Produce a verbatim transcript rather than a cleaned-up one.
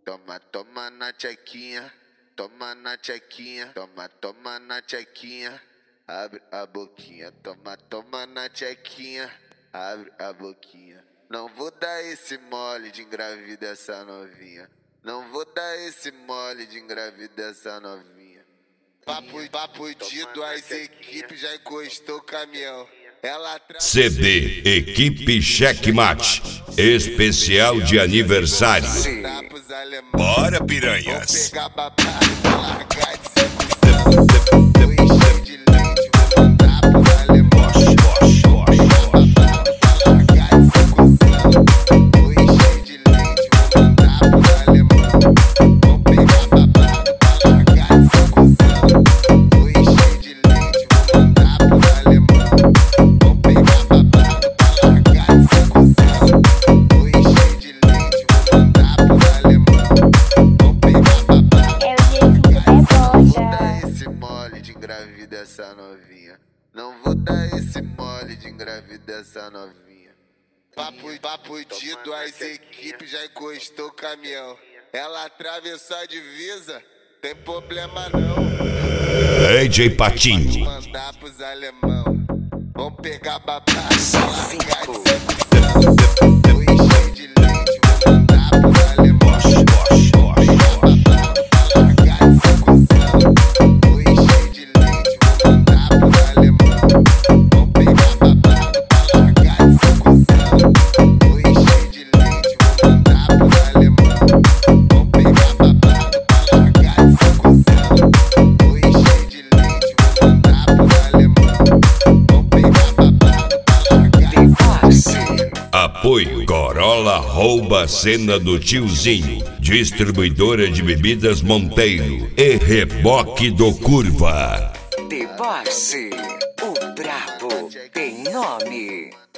Toma, toma na tchequinha, toma na tchequinha, toma, toma na tchequinha, abre a boquinha, toma, toma na tchequinha, abre a boquinha. Não vou dar esse mole de engravidar essa novinha, não vou dar esse mole de engravidar essa novinha. Papo, papo de duas equipes, já encostou o caminhão. Ela tra... C D Equipe Checkmate especial de aniversário. Bora, piranhas. Engravida essa novinha, não vou dar esse mole de engravida essa novinha. Papo, papo de duas equipes, já encostou o caminhão. Ela atravessou a divisa, tem problema não. D J Patinho. Vou mandar pros alemão, vão pegar babado, largar de Apoio Corolla rouba a cena do tiozinho. Distribuidora de bebidas Monteiro e Reboque do Curva. The Boss, o brabo tem nome.